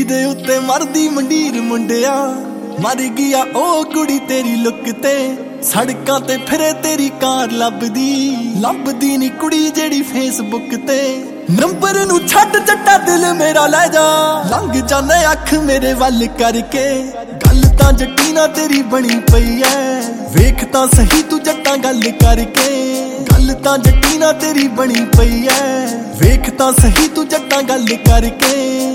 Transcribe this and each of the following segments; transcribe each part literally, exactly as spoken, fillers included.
दे उत्ते मरदी मंडीर मुंडिया मर गया ओ कुड़ी तेरी लुक ते सड़कां ते फिरे तेरी कार लभदी लभदी नी कुड़ी जेड़ी फेसबुक ते नंबर नू छड्ड जट्टा दिल मेरा लै जा लंघ जाने अख मेरे वल करके गल तां जट्टी ना तेरी बनी पई ऐ वेख तां सही तू जट्टा गल करके गल तां जट्टी ना तेरी बनी पई ऐ वेख तां सही तू जट्टा गल करके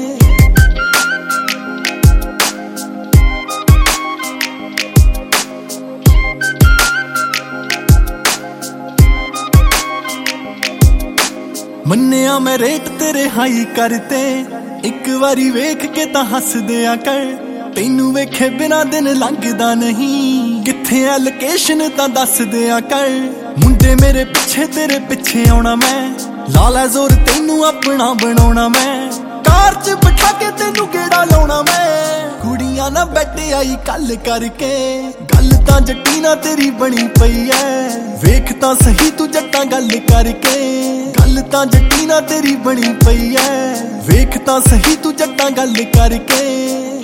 मन्निया मैं रेट तेरे हाई करते एक बारी वेख के तां हस दिया कर तैनू वेखे बिना दिन लंघदा नहीं किथे है लोकेशन तां दस दिया कर मुंडे मेरे पिछे तेरे पिछे आउणा मैं ला लै जोर तैनू अपना बनाउणा मैं कार च बिठा के तैनू गेड़ा लाउणा मैं कुड़ियां ना बैठे आई कल करके गल तां जट्टी ना तेरी बनी पई ऐ वेख तां सही तू जट्टा गल करके गल तां जट्टी ना तेरी बनी पई ऐ वेख तां सही तू जट्टा गल करके।